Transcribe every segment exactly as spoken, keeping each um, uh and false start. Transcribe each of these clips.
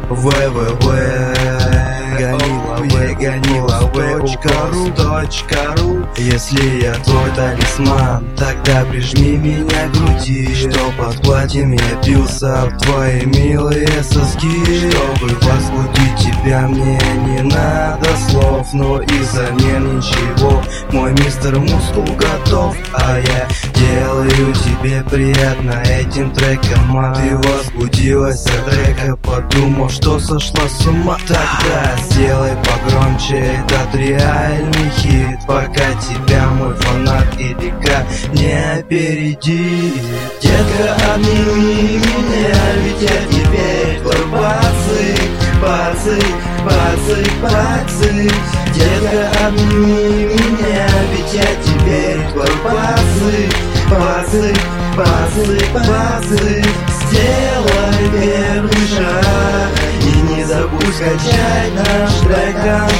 вэ-вэ-вэ, Ганилове, Ганилове, точка ру. Если я твой талисман, тогда прижми меня к груди, чтоб отплатим я бился в твои милые соски. Чтобы возбудить тебя, мне не надо слов, но и взамен ничего. Мой мистер Мускул готов, а я делаю тебе приятно этим треком. А ты возбудилась от трека, подумав, что сошла с ума. Тогда сделай погромче этот реальный хит, пока тебя мой фанат и река не опередит. Детка, обними меня, ведь я теперь твой пацик, пацик, пацик, пацик. Детка, обними меня, ведь я теперь твой пацик, пацик, пацик, пацик. Сделай первый шаг и не забудь скачать наш трек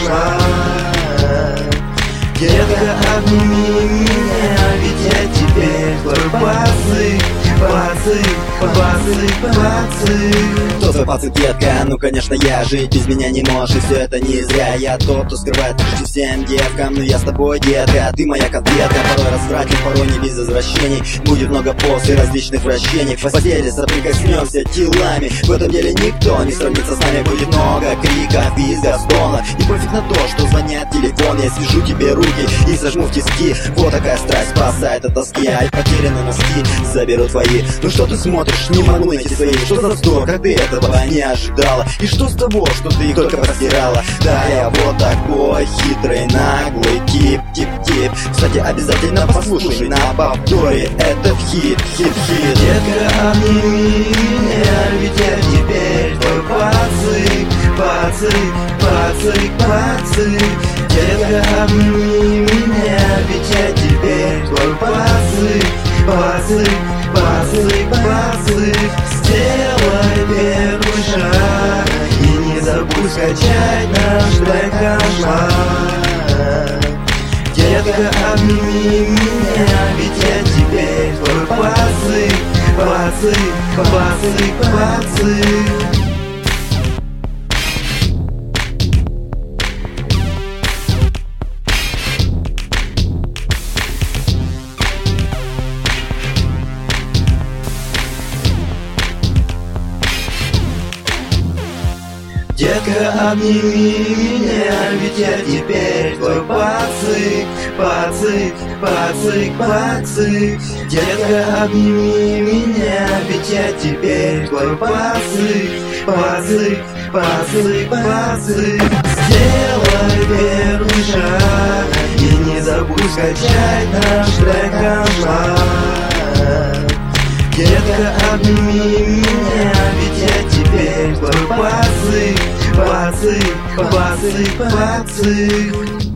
онлайн. Детка, обними меня, ведь я теперь твой пацик, пацик, пацик, пацик. Кто твой пацик, детка? Ну конечно я, жить без меня не можешь, и все это не зря. Я тот, кто скрывает почти всем девкам, но я с тобой, детка, ты моя конфетка. Порой развратник, порой не без извращений. Будет много поз и различных вращений. В постели соприкоснемся телами, в этом деле никто не сравнится с нами. Будет много крика, визга, стона, и пофиг на то, что звонят телефон. Я свяжу тебе руки и сожму в тиски. Вот такая страсть спасает от тоски, а потерянные носки заберу твои. Ну что ты смотришь, не могу найти свои. Что за вздор, как ты этого не ожидала? И что с того, что ты их только простирала? Да, я вот такой хитрый, наглый тип, тип-тип. Кстати, обязательно послушай на повторе этот хит, хит-хит. Детка, обними меня, ведь я теперь твой пацик, пацик, пацик, пацик. Детка, обними меня, ведь я теперь твой пацик, пацик, пацик, пацик. Сделай первый шаг и не забудь скачать наш трек онлайн. Детка, обними меня, ведь я теперь твой пацик, пацик, пацик, пацик. Детка, обними меня, ведь я теперь твой пацик, пацик, пацик, пацик. Детка, обними меня, ведь я теперь твой пацик, пацик, пацик, пацик. Сделай первый шаг и не забудь скачать наш трек онлайн. Детка, обними меня, ведь я теперь твой пацик, пацик, пацик, пацик.